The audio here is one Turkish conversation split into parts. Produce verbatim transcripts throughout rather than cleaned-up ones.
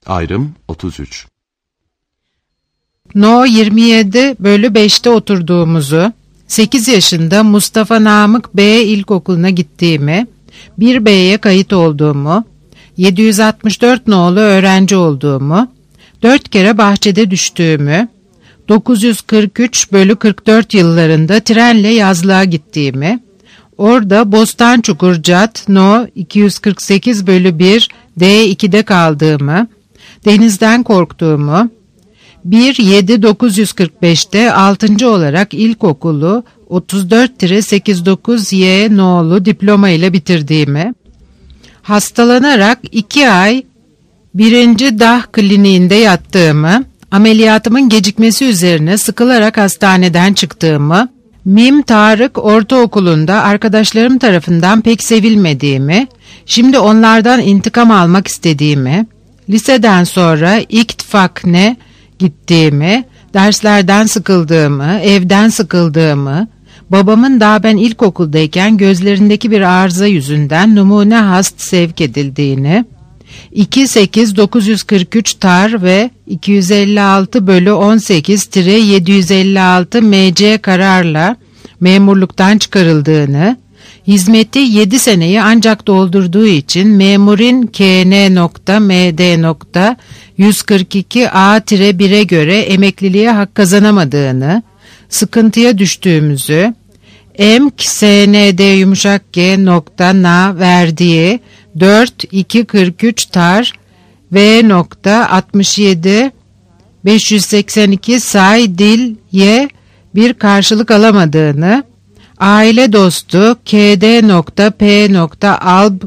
Ayrım otuz üç. No yirmi yedi bölü beşte oturduğumuzu, sekiz yaşında Mustafa Namık B ilkokuluna gittiğimi, bir B'ye kayıt olduğumu, yedi yüz altmış dört nolu öğrenci olduğumu, dört kere bahçede düştüğümü, dokuz yüz kırk üç bölü kırk dört yıllarında trenle yazlığa gittiğimi, orada Bostançukur Cad No iki yüz kırk sekiz bölü bir D iki'de kaldığımı, denizden korktuğumu, bir yedi dokuz yüz kırk beşte altıncı olarak ilkokulu otuz dört seksen dokuz Y nolu diploma ile bitirdiğimi, hastalanarak iki ay birinci D A H kliniğinde yattığımı, ameliyatımın gecikmesi üzerine sıkılarak hastaneden çıktığımı, Mim Tarık Ortaokulu'nda arkadaşlarım tarafından pek sevilmediğimi, şimdi onlardan intikam almak istediğimi, liseden sonra İktfakne gittiğimi, derslerden sıkıldığımı, evden sıkıldığımı, babamın daha ben ilkokuldayken gözlerindeki bir arıza yüzünden numune hast sevk edildiğini, iki sekiz dokuz yüz kırk üç tar ve iki yüz elli altı bölü on sekiz yedi yüz elli altı M C kararla memurluktan çıkarıldığını, hizmeti yedi seneyi ancak doldurduğu için memurin K N M D yüz kırk iki A bir'e göre emekliliğe hak kazanamadığını, sıkıntıya düştüğümüzü, M S N D yumuşak G nokta na verdiği dört iki kırk üç tar V altmış yedi beş yüz seksen iki say dil Y bir karşılık alamadığını, aile dostu K D P Alb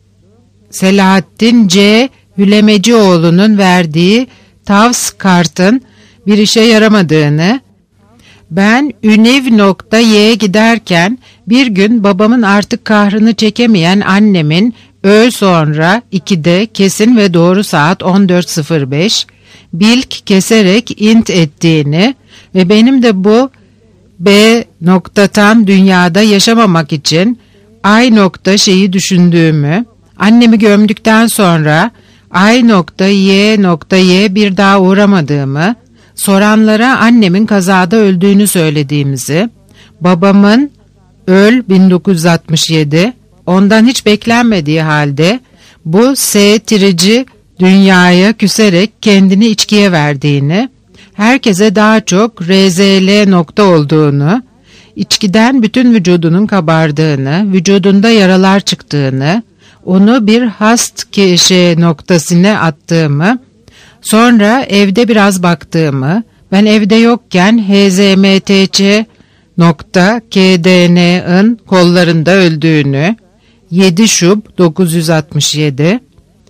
Selahattin C Hülemecioğlu'nun verdiği tavs kartın bir işe yaramadığını, ben Üniv.Y'ye giderken bir gün babamın artık kahrını çekemeyen annemin öğle sonra iki'de kesin ve doğru saat on dört sıfır beş bilk keserek int ettiğini ve benim de bu B noktadan dünyada yaşamamak için ay nokta şeyi düşündüğümü, annemi gömdükten sonra ay nokta y nokta y bir daha uğramadığımı, soranlara annemin kazada öldüğünü söylediğimizi, babamın öl bin dokuz yüz altmış yedi ondan hiç beklenmediği halde bu S tirici dünyaya küserek kendini içkiye verdiğini, herkese daha çok R Z L nokta olduğunu, içkiden bütün vücudunun kabardığını, vücudunda yaralar çıktığını, onu bir hast keşe noktasına attığımı, sonra evde biraz baktığımı, ben evde yokken H Z M T Ç nokta K D N'ın kollarında öldüğünü, yedi Şub dokuz yüz altmış yedi,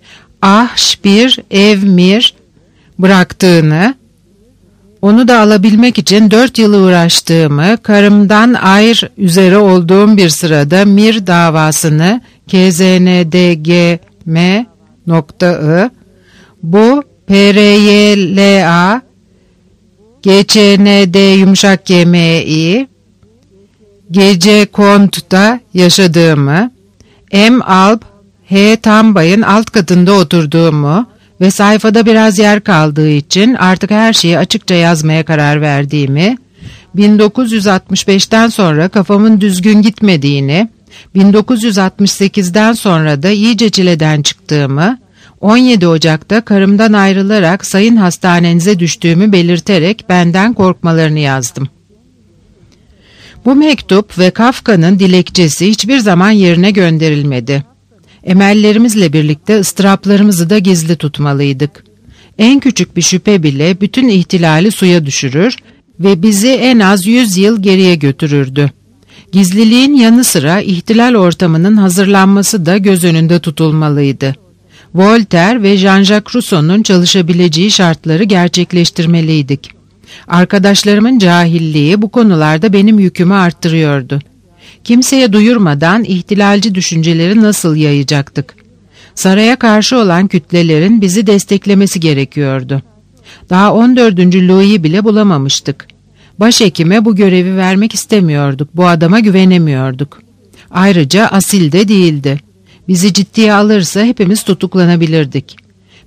Ah bir Evmir bıraktığını, onu da alabilmek için dört yıl uğraştığımı, karımdan ayrı üzere olduğum bir sırada Mir davasını K Z N D G M nokta I, bu P R Y L A G Ç N D yumuşak G M I Gece Kont'ta yaşadığımı, M Alp H Tambay'ın alt katında oturduğumu ve sayfada biraz yer kaldığı için artık her şeyi açıkça yazmaya karar verdiğimi, bin dokuz yüz altmış beşten sonra kafamın düzgün gitmediğini, bin dokuz yüz altmış sekizden sonra da iyice çileden çıktığımı, on yedi Ocak'ta karımdan ayrılarak sayın hastanenize düştüğümü belirterek benden korkmalarını yazdım. Bu mektup ve Kafka'nın dilekçesi hiçbir zaman yerine gönderilmedi. Emellerimizle birlikte ıstıraplarımızı da gizli tutmalıydık. En küçük bir şüphe bile bütün ihtilali suya düşürür ve bizi en az yüz yıl geriye götürürdü. Gizliliğin yanı sıra ihtilal ortamının hazırlanması da göz önünde tutulmalıydı. Voltaire ve Jean-Jacques Rousseau'nun çalışabileceği şartları gerçekleştirmeliydik. Arkadaşlarımın cahilliği bu konularda benim yükümü arttırıyordu. Kimseye duyurmadan ihtilalci düşünceleri nasıl yayacaktık? Saraya karşı olan kütlelerin bizi desteklemesi gerekiyordu. Daha on dördüncü Louis'i bile bulamamıştık. Başhekime bu görevi vermek istemiyorduk, bu adama güvenemiyorduk. Ayrıca asil de değildi. Bizi ciddiye alırsa hepimiz tutuklanabilirdik.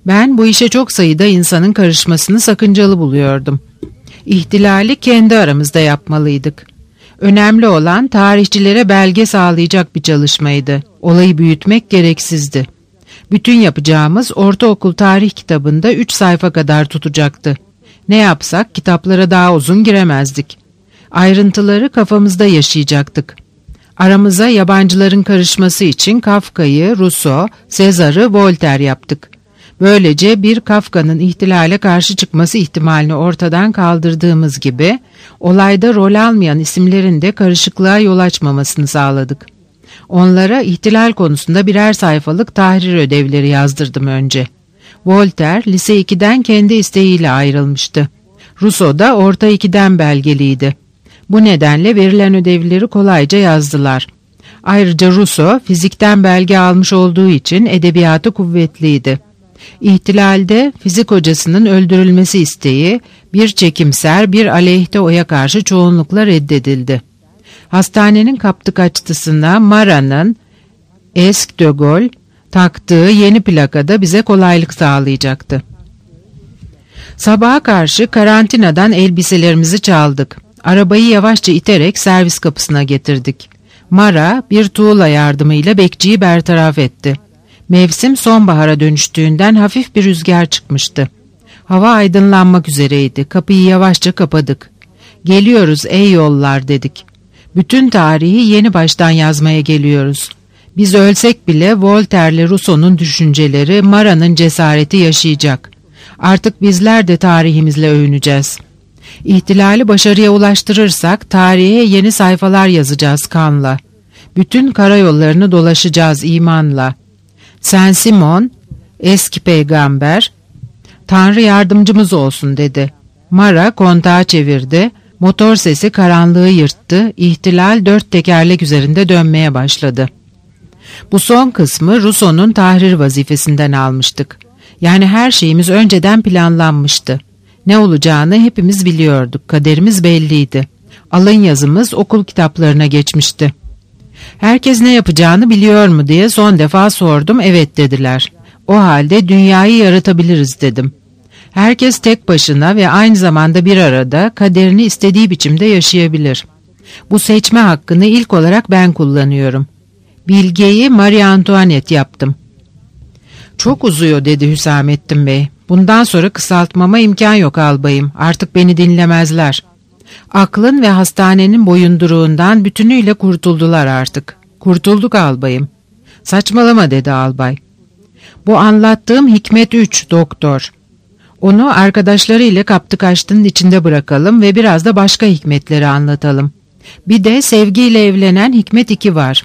Ben bu işe çok sayıda insanın karışmasını sakıncalı buluyordum. İhtilali kendi aramızda yapmalıydık. Önemli olan tarihçilere belge sağlayacak bir çalışmaydı. Olayı büyütmek gereksizdi. Bütün yapacağımız ortaokul tarih kitabında üç sayfa kadar tutacaktı. Ne yapsak kitaplara daha uzun giremezdik. Ayrıntıları kafamızda yaşayacaktık. Aramıza yabancıların karışması için Kafka'yı, Rousseau, Sezar'ı, Voltaire yaptık. Böylece bir Kafka'nın ihtilale karşı çıkması ihtimalini ortadan kaldırdığımız gibi, olayda rol almayan isimlerin de karışıklığa yol açmamasını sağladık. Onlara ihtilal konusunda birer sayfalık tahrir ödevleri yazdırdım önce. Voltaire lise ikiden kendi isteğiyle ayrılmıştı. Rousseau da orta ikiden belgeliydi. Bu nedenle verilen ödevleri kolayca yazdılar. Ayrıca Rousseau fizikten belge almış olduğu için edebiyatı kuvvetliydi. İhtilalde fizik hocasının öldürülmesi isteği bir çekimser bir aleyhte oya karşı çoğunlukla reddedildi. Hastanenin kaptık açtısına Mara'nın Esk de Gaulle taktığı yeni plakada bize kolaylık sağlayacaktı. Sabaha karşı karantinadan elbiselerimizi çaldık. Arabayı yavaşça iterek servis kapısına getirdik. Mara bir tuğla yardımıyla bekçiyi bertaraf etti. Mevsim sonbahara dönüştüğünden hafif bir rüzgar çıkmıştı. Hava aydınlanmak üzereydi. Kapıyı yavaşça kapadık. "Geliyoruz ey yollar" dedik. Bütün tarihi yeni baştan yazmaya geliyoruz. Biz ölsek bile Voltaire'le Rousseau'nun düşünceleri, Mara'nın cesareti yaşayacak. Artık bizler de tarihimizle övüneceğiz. İhtilali başarıya ulaştırırsak tarihe yeni sayfalar yazacağız kanla. Bütün karayollarını dolaşacağız imanla. Saint-Simon, eski peygamber, Tanrı yardımcımız olsun dedi. Mara kontağı çevirdi. Motor sesi karanlığı yırttı. İhtilal dört tekerlek üzerinde dönmeye başladı. Bu son kısmı Rousseau'nun tahrir vazifesinden almıştık. Yani her şeyimiz önceden planlanmıştı. Ne olacağını hepimiz biliyorduk. Kaderimiz belliydi. Alın yazımız okul kitaplarına geçmişti. Herkes ne yapacağını biliyor mu diye son defa sordum. Evet dediler. O halde dünyayı yaratabiliriz dedim. Herkes tek başına ve aynı zamanda bir arada kaderini istediği biçimde yaşayabilir. Bu seçme hakkını ilk olarak ben kullanıyorum. Bilgeyi Marie Antoinette yaptım. Çok uzuyor dedi Hüsamettin Bey. Bundan sonra kısaltmama imkan yok albayım. Artık beni dinlemezler. Aklın ve hastanenin boyunduruğundan bütünüyle kurtuldular artık. Kurtulduk albayım. Saçmalama dedi albay. Bu anlattığım Hikmet üç doktor. Onu arkadaşlarıyla kaptık açtının içinde bırakalım ve biraz da başka hikmetleri anlatalım. Bir de sevgiyle evlenen Hikmet iki var.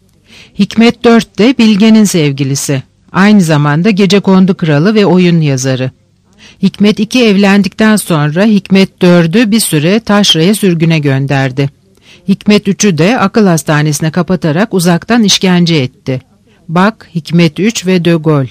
Hikmet dört de Bilge'nin sevgilisi. Aynı zamanda Gecekondu kralı ve oyun yazarı. Hikmet iki evlendikten sonra Hikmet dördü bir süre taşraya sürgüne gönderdi. Hikmet üçü de akıl hastanesine kapatarak uzaktan işkence etti. Bak Hikmet üç ve de Gaulle.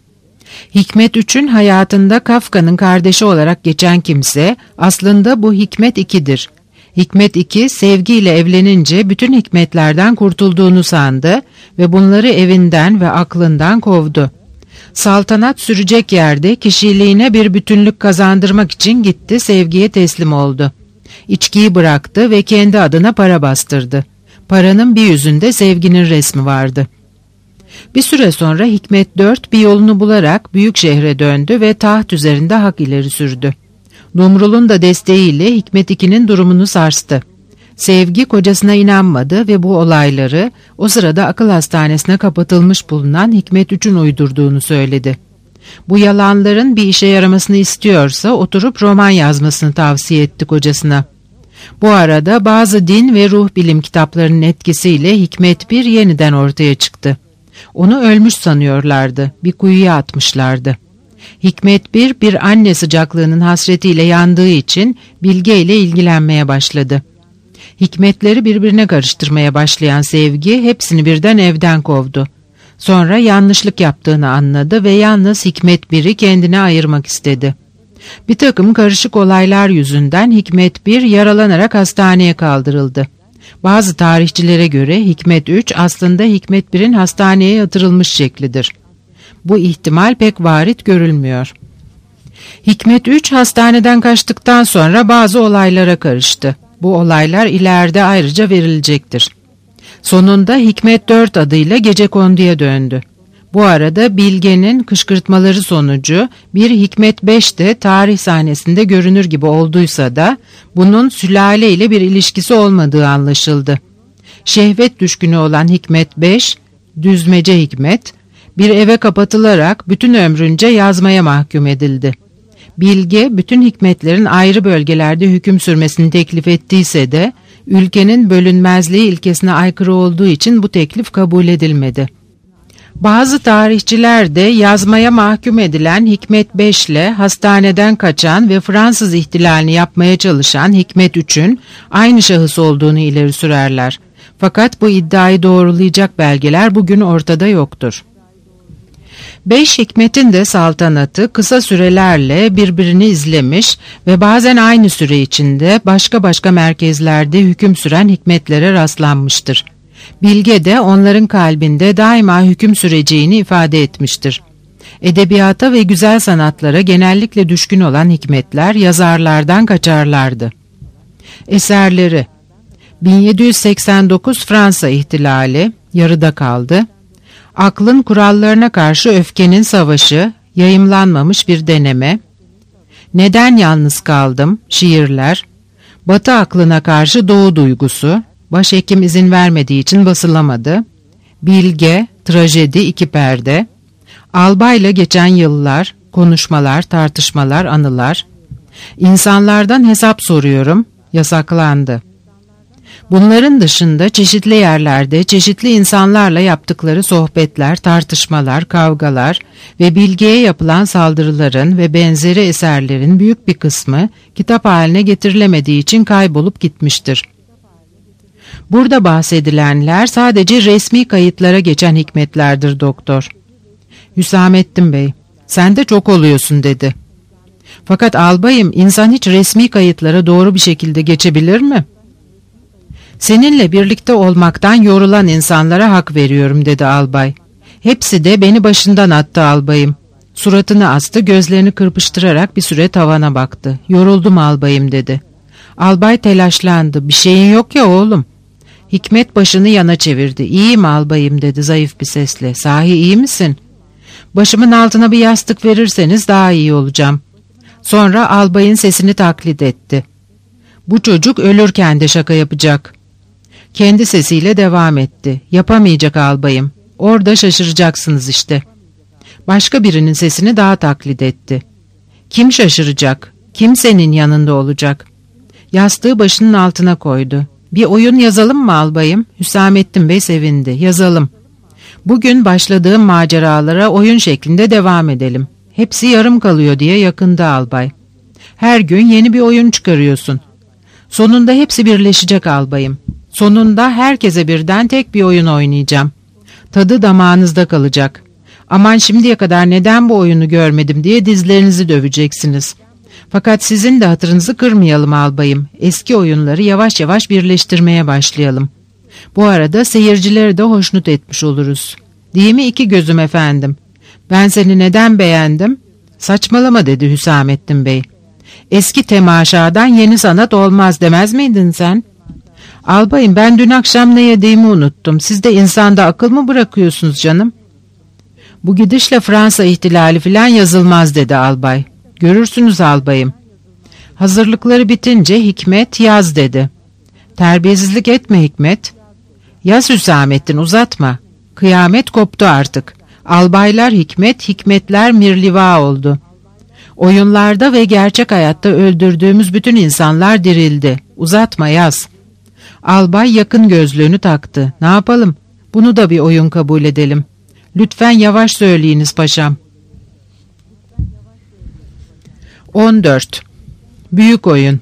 Hikmet üçün hayatında Kafka'nın kardeşi olarak geçen kimse aslında bu Hikmet ikidir. Hikmet iki sevgiyle evlenince bütün hikmetlerden kurtulduğunu sandı ve bunları evinden ve aklından kovdu. Saltanat sürecek yerde kişiliğine bir bütünlük kazandırmak için gitti, sevgiye teslim oldu. İçkiyi bıraktı ve kendi adına para bastırdı. Paranın bir yüzünde sevginin resmi vardı. Bir süre sonra Hikmet dört bir yolunu bularak büyük şehre döndü ve taht üzerinde hak ileri sürdü. Dumrul'un da desteğiyle Hikmet ikinin durumunu sarstı. Sevgi kocasına inanmadı ve bu olayları o sırada akıl hastanesine kapatılmış bulunan Hikmet üçün uydurduğunu söyledi. Bu yalanların bir işe yaramasını istiyorsa oturup roman yazmasını tavsiye etti kocasına. Bu arada bazı din ve ruh bilim kitaplarının etkisiyle Hikmet bir yeniden ortaya çıktı. Onu ölmüş sanıyorlardı, bir kuyuya atmışlardı. Hikmet bir bir anne sıcaklığının hasretiyle yandığı için Bilge ile ilgilenmeye başladı. Hikmetleri birbirine karıştırmaya başlayan Sevgi hepsini birden evden kovdu. Sonra yanlışlık yaptığını anladı ve yalnız Hikmet bir'i kendine ayırmak istedi. Bir takım karışık olaylar yüzünden Hikmet bir yaralanarak hastaneye kaldırıldı. Bazı tarihçilere göre Hikmet üç aslında Hikmet bir'in hastaneye yatırılmış şeklidir. bu ihtimal pek varit görülmüyor. Hikmet üç hastaneden kaçtıktan sonra bazı olaylara karıştı. Bu olaylar ileride ayrıca verilecektir. Sonunda Hikmet dört adıyla gecekonduya döndü. Bu arada Bilge'nin kışkırtmaları sonucu bir Hikmet beş de tarih sahnesinde görünür gibi olduysa da bunun sülale ile bir ilişkisi olmadığı anlaşıldı. Şehvet düşkünü olan Hikmet beş, Düzmece Hikmet, bir eve kapatılarak bütün ömrünce yazmaya mahkum edildi. Bilge bütün hikmetlerin ayrı bölgelerde hüküm sürmesini teklif ettiyse de ülkenin bölünmezliği ilkesine aykırı olduğu için bu teklif kabul edilmedi. Bazı tarihçiler de yazmaya mahkum edilen Hikmet beş ile hastaneden kaçan ve Fransız ihtilalini yapmaya çalışan Hikmet üçün aynı şahıs olduğunu ileri sürerler. Fakat bu iddiayı doğrulayacak belgeler bugün ortada yoktur. Beş Hikmet'in de saltanatı kısa sürelerle birbirini izlemiş ve bazen aynı süre içinde başka başka merkezlerde hüküm süren hikmetlere rastlanmıştır. Bilge de onların kalbinde daima hüküm süreceğini ifade etmiştir. Edebiyata ve güzel sanatlara genellikle düşkün olan hikmetler yazarlardan kaçarlardı. Eserleri: bin yedi yüz seksen dokuz Fransa İhtilali, yarıda kaldı. Aklın kurallarına karşı öfkenin savaşı, yayımlanmamış bir deneme. Neden yalnız kaldım, şiirler. Batı aklına karşı doğu duygusu, başhekim izin vermediği için basılamadı. Bilge, trajedi, iki perde. Albayla geçen yıllar, konuşmalar, tartışmalar, anılar. İnsanlardan hesap soruyorum, yasaklandı. Bunların dışında çeşitli yerlerde çeşitli insanlarla yaptıkları sohbetler, tartışmalar, kavgalar ve Bilge'ye yapılan saldırıların ve benzeri eserlerin büyük bir kısmı kitap haline getirilemediği için kaybolup gitmiştir. Burada bahsedilenler sadece resmi kayıtlara geçen hikmetlerdir doktor. Hüsamettin Bey, sen de çok oluyorsun dedi. Fakat albayım, insan hiç resmi kayıtlara doğru bir şekilde geçebilir mi? Seninle birlikte olmaktan yorulan insanlara hak veriyorum dedi albay. Hepsi de beni başından attı albayım. Suratını astı, gözlerini kırpıştırarak bir süre tavana baktı. Yoruldum albayım dedi. Albay telaşlandı. Bir şeyin yok ya oğlum. Hikmet başını yana çevirdi. İyiyim albayım dedi zayıf bir sesle. Sahi iyi misin? Başımın altına bir yastık verirseniz daha iyi olacağım. Sonra albayın sesini taklit etti. Bu çocuk ölürken de şaka yapacak. Kendi sesiyle devam etti. Yapamayacak albayım. Orada şaşıracaksınız işte. Başka birinin sesini daha taklit etti. Kim şaşıracak? Kim senin yanında olacak? Yastığı başının altına koydu. Bir oyun yazalım mı albayım? Hüsamettin Bey sevindi. Yazalım. Bugün başladığım maceralara oyun şeklinde devam edelim. Hepsi yarım kalıyor diye yakında albay. Her gün yeni bir oyun çıkarıyorsun. Sonunda hepsi birleşecek albayım. Sonunda herkese birden tek bir oyun oynayacağım. Tadı damağınızda kalacak. Aman şimdiye kadar neden bu oyunu görmedim diye dizlerinizi döveceksiniz. Fakat sizin de hatırınızı kırmayalım albayım. Eski oyunları yavaş yavaş birleştirmeye başlayalım. Bu arada seyircileri de hoşnut etmiş oluruz. Değil mi iki gözüm efendim? Ben seni neden beğendim? Saçmalama dedi Hüsamettin Bey. Eski temaşadan yeni sanat olmaz demez miydin sen? Albayım ben dün akşam ne yediğimi unuttum. Siz de insanda akıl mı bırakıyorsunuz canım? Bu gidişle Fransa ihtilali filan yazılmaz dedi albay. Görürsünüz albayım. Hazırlıkları bitince Hikmet yaz dedi. Terbiyesizlik etme Hikmet. Yaz Hüsamettin uzatma. Kıyamet koptu artık. Albaylar Hikmet, hikmetler mirliva oldu. Oyunlarda ve gerçek hayatta öldürdüğümüz bütün insanlar dirildi. Uzatma yaz. Albay yakın gözlüğünü taktı. Ne yapalım? Bunu da bir oyun kabul edelim. Lütfen yavaş söyleyiniz paşam. on dört. Büyük oyun.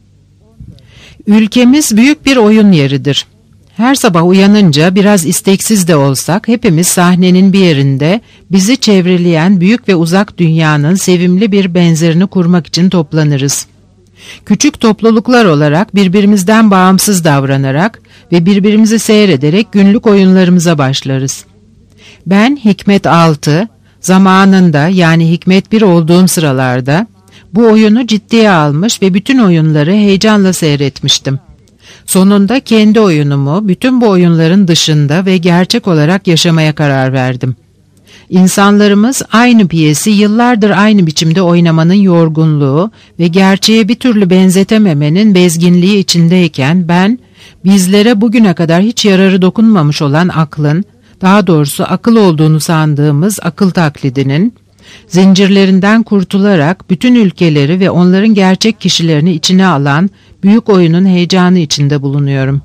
Ülkemiz büyük bir oyun yeridir. Her sabah uyanınca biraz isteksiz de olsak hepimiz sahnenin bir yerinde bizi çevreleyen büyük ve uzak dünyanın sevimli bir benzerini kurmak için toplanırız. Küçük topluluklar olarak birbirimizden bağımsız davranarak ve birbirimizi seyrederek günlük oyunlarımıza başlarız. Ben Hikmet altı, Zamanında, yani Hikmet bir olduğum sıralarda bu oyunu ciddiye almış ve bütün oyunları heyecanla seyretmiştim. Sonunda kendi oyunumu bütün bu oyunların dışında ve gerçek olarak yaşamaya karar verdim. İnsanlarımız aynı piyesi yıllardır aynı biçimde oynamanın yorgunluğu ve gerçeğe bir türlü benzetememenin bezginliği içindeyken ben, bizlere bugüne kadar hiç yararı dokunmamış olan aklın, daha doğrusu akıl olduğunu sandığımız akıl taklidinin, zincirlerinden kurtularak bütün ülkeleri ve onların gerçek kişilerini içine alan büyük oyunun heyecanı içinde bulunuyorum.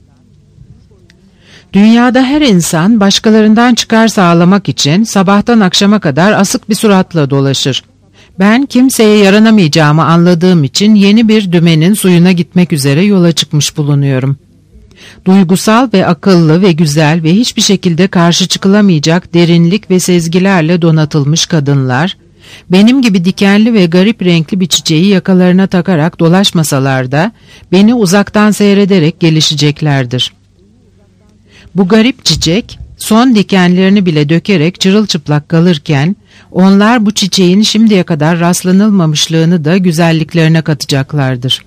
Dünyada her insan başkalarından çıkar sağlamak için sabahtan akşama kadar asık bir suratla dolaşır. Ben kimseye yaranamayacağımı anladığım için yeni bir dümenin suyuna gitmek üzere yola çıkmış bulunuyorum. Duygusal ve akıllı ve güzel ve hiçbir şekilde karşı çıkılamayacak derinlik ve sezgilerle donatılmış kadınlar, benim gibi dikenli ve garip renkli bir çiçeği yakalarına takarak dolaşmasalar da beni uzaktan seyrederek gelişeceklerdir. Bu garip çiçek son dikenlerini bile dökerek çırılçıplak kalırken onlar bu çiçeğin şimdiye kadar rastlanılmamışlığını da güzelliklerine katacaklardır.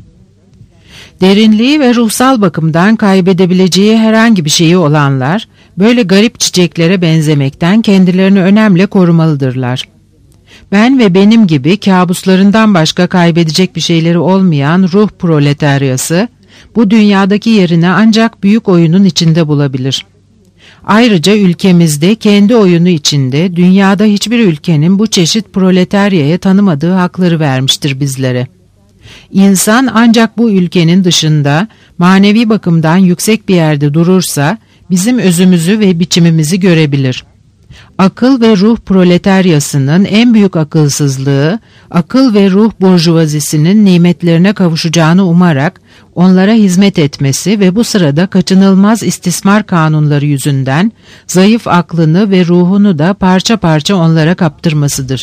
Derinliği ve ruhsal bakımdan kaybedebileceği herhangi bir şeyi olanlar böyle garip çiçeklere benzemekten kendilerini önemli korumalıdırlar. Ben ve benim gibi kabuslarından başka kaybedecek bir şeyleri olmayan ruh proletaryası bu dünyadaki yerini ancak büyük oyunun içinde bulabilir. Ayrıca ülkemizde kendi oyunu içinde dünyada hiçbir ülkenin bu çeşit proletaryaya tanımadığı hakları vermiştir bizlere. İnsan ancak bu ülkenin dışında manevi bakımdan yüksek bir yerde durursa bizim özümüzü ve biçimimizi görebilir. Akıl ve ruh proletaryasının en büyük akılsızlığı, akıl ve ruh burjuvazisinin nimetlerine kavuşacağını umarak onlara hizmet etmesi ve bu sırada kaçınılmaz istismar kanunları yüzünden zayıf aklını ve ruhunu da parça parça onlara kaptırmasıdır.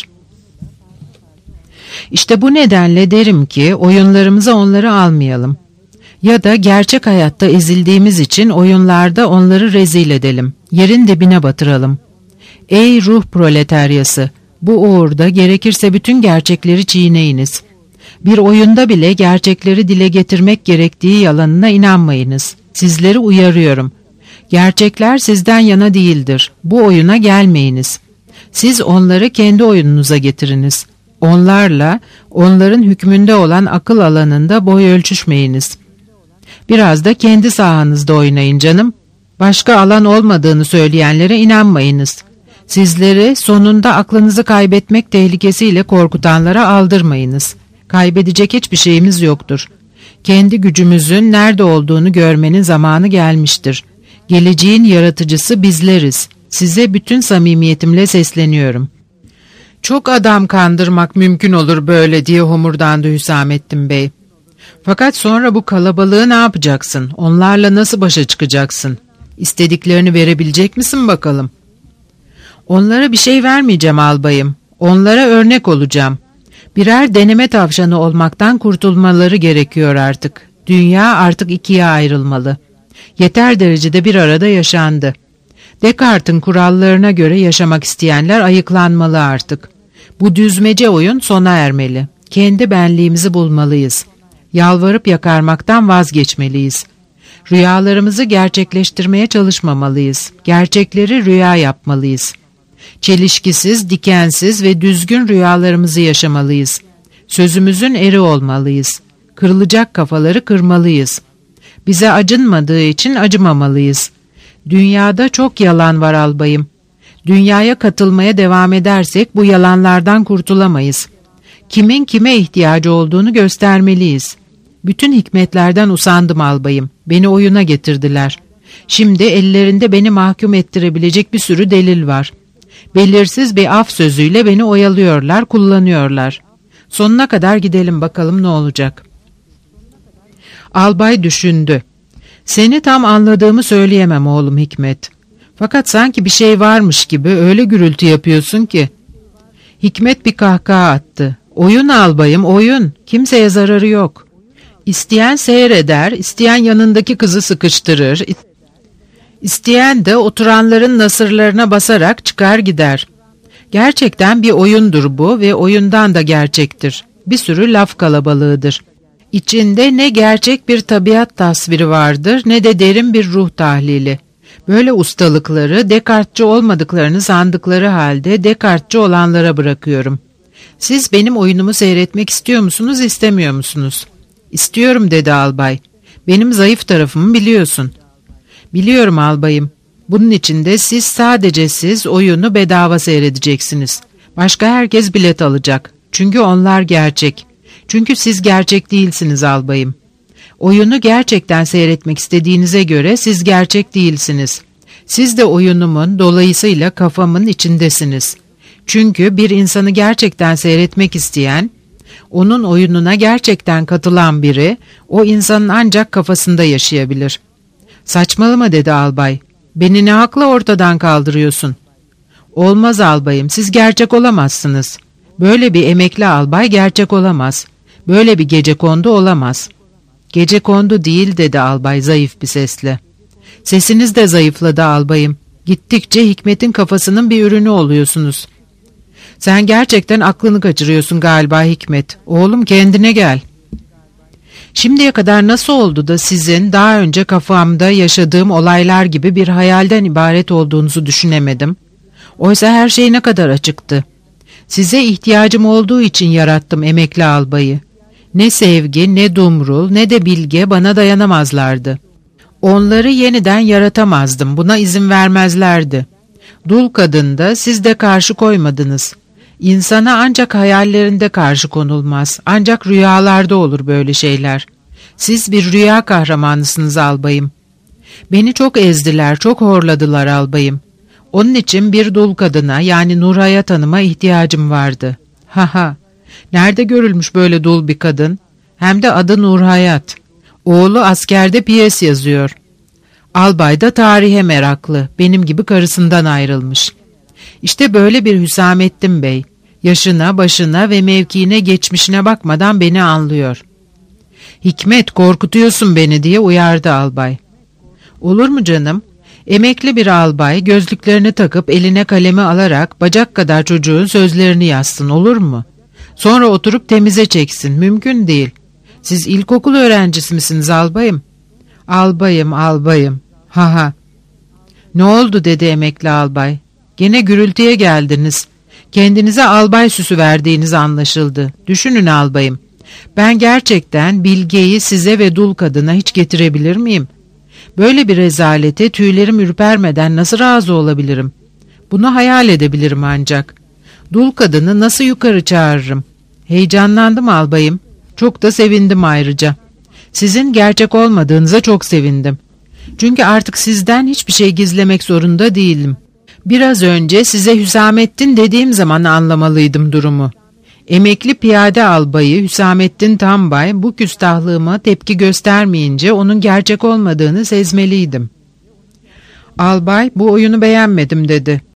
İşte bu nedenle derim ki oyunlarımıza onları almayalım. Ya da gerçek hayatta ezildiğimiz için oyunlarda onları rezil edelim, yerin dibine batıralım. Ey ruh proletaryası, bu uğurda gerekirse bütün gerçekleri çiğneyiniz. Bir oyunda bile gerçekleri dile getirmek gerektiği yalanına inanmayınız. Sizleri uyarıyorum. Gerçekler sizden yana değildir. Bu oyuna gelmeyiniz. Siz onları kendi oyununuza getiriniz. Onlarla, onların hükmünde olan akıl alanında boy ölçüşmeyiniz. Biraz da kendi sahanızda oynayın canım. Başka alan olmadığını söyleyenlere inanmayınız. Sizleri sonunda aklınızı kaybetmek tehlikesiyle korkutanlara aldırmayınız. Kaybedecek hiçbir şeyimiz yoktur. Kendi gücümüzün nerede olduğunu görmenin zamanı gelmiştir. Geleceğin yaratıcısı bizleriz. Size bütün samimiyetimle sesleniyorum. Çok adam kandırmak mümkün olur böyle diye homurdandı Hüsamettin Bey. Fakat sonra bu kalabalığı ne yapacaksın? Onlarla nasıl başa çıkacaksın? İstediklerini verebilecek misin bakalım? Onlara bir şey vermeyeceğim albayım. Onlara örnek olacağım. Birer deneme tavşanı olmaktan kurtulmaları gerekiyor artık. Dünya artık ikiye ayrılmalı. Yeter derecede bir arada yaşandı. Descartes'in kurallarına göre yaşamak isteyenler ayıklanmalı artık. Bu düzmece oyun sona ermeli. Kendi benliğimizi bulmalıyız. Yalvarıp yakarmaktan vazgeçmeliyiz. Rüyalarımızı gerçekleştirmeye çalışmamalıyız. Gerçekleri rüya yapmalıyız. Çelişkisiz, dikensiz ve düzgün rüyalarımızı yaşamalıyız. Sözümüzün eri olmalıyız. Kırılacak kafaları kırmalıyız. Bize acınmadığı için acımamalıyız. Dünyada çok yalan var albayım. Dünyaya katılmaya devam edersek bu yalanlardan kurtulamayız. Kimin kime ihtiyacı olduğunu göstermeliyiz. Bütün hikmetlerden usandım albayım. Beni oyuna getirdiler. Şimdi ellerinde beni mahkum ettirebilecek bir sürü delil var. Belirsiz bir af sözüyle beni oyalıyorlar, kullanıyorlar. Sonuna kadar gidelim bakalım ne olacak. Albay düşündü. Seni tam anladığımı söyleyemem oğlum Hikmet. Fakat sanki bir şey varmış gibi öyle gürültü yapıyorsun ki. Hikmet bir kahkaha attı. Oyun albayım, oyun. Kimseye zararı yok. İsteyen seyreder, isteyen yanındaki kızı sıkıştırır. İsteyen de oturanların nasırlarına basarak çıkar gider. Gerçekten bir oyundur bu ve oyundan da gerçektir. Bir sürü laf kalabalığıdır. İçinde ne gerçek bir tabiat tasviri vardır ne de derin bir ruh tahlili. Böyle ustalıkları Descartes'çi olmadıklarını sandıkları halde Descartes'çi olanlara bırakıyorum. Siz benim oyunumu seyretmek istiyor musunuz, istemiyor musunuz? İstiyorum dedi albay. Benim zayıf tarafımı biliyorsun. Biliyorum albayım. Bunun için de siz sadece siz oyunu bedava seyredeceksiniz. Başka herkes bilet alacak. Çünkü onlar gerçek. Çünkü siz gerçek değilsiniz albayım. Oyunu gerçekten seyretmek istediğinize göre siz gerçek değilsiniz. Siz de oyunumun dolayısıyla kafamın içindesiniz. Çünkü bir insanı gerçekten seyretmek isteyen, onun oyununa gerçekten katılan biri, o insanın ancak kafasında yaşayabilir. Saçmalama dedi albay. Beni ne hakla ortadan kaldırıyorsun? Olmaz albayım, siz gerçek olamazsınız. Böyle bir emekli albay gerçek olamaz. Böyle bir gecekondu olamaz. Gecekondu değil dedi albay zayıf bir sesle. Sesiniz de zayıfladı albayım. Gittikçe Hikmet'in kafasının bir ürünü oluyorsunuz. Sen gerçekten aklını kaçırıyorsun galiba Hikmet. Oğlum kendine gel. Şimdiye kadar nasıl oldu da sizin daha önce kafamda yaşadığım olaylar gibi bir hayalden ibaret olduğunuzu düşünemedim. Oysa her şey ne kadar açıktı. Size ihtiyacım olduğu için yarattım emekli albayı. Ne sevgi, ne Dumrul, ne de Bilge bana dayanamazlardı. Onları yeniden yaratamazdım, buna izin vermezlerdi. Dul kadın da siz de karşı koymadınız. İnsana ancak hayallerinde karşı konulmaz, ancak rüyalarda olur böyle şeyler. Siz bir rüya kahramanısınız albayım. Beni çok ezdiler, çok horladılar albayım. Onun için bir dul kadına yani Nurhayat Hanım'a ihtiyacım vardı. Ha ha, nerede görülmüş böyle dul bir kadın? Hem de adı Nurhayat. Oğlu askerde piyes yazıyor. Albay da tarihe meraklı, benim gibi karısından ayrılmış. İşte böyle bir Hüsamettin Bey, yaşına, başına ve mevkiine, geçmişine bakmadan beni anlıyor. Hikmet, korkutuyorsun beni diye uyardı albay. Olur mu canım? Emekli bir albay gözlüklerini takıp eline kalemi alarak bacak kadar çocuğun sözlerini yazsın, olur mu? Sonra oturup temize çeksin, mümkün değil. Siz ilkokul öğrencisi misiniz albayım? Albayım, albayım. Ha ha. Ne oldu dedi emekli albay. Gene gürültüye geldiniz. Kendinize albay süsü verdiğiniz anlaşıldı. Düşünün albayım. Ben gerçekten Bilge'yi size ve dul kadına hiç getirebilir miyim? Böyle bir rezalete tüylerim ürpermeden nasıl razı olabilirim? Bunu hayal edebilirim ancak. Dul kadını nasıl yukarı çağırırım? Heyecanlandım albayım. Çok da sevindim ayrıca. Sizin gerçek olmadığınıza çok sevindim. Çünkü artık sizden hiçbir şey gizlemek zorunda değilim. Biraz önce size Hüsamettin dediğim zaman anlamalıydım durumu. Emekli piyade albayı Hüsamettin Tambay bu küstahlığıma tepki göstermeyince onun gerçek olmadığını sezmeliydim. Albay bu oyunu beğenmedim dedi.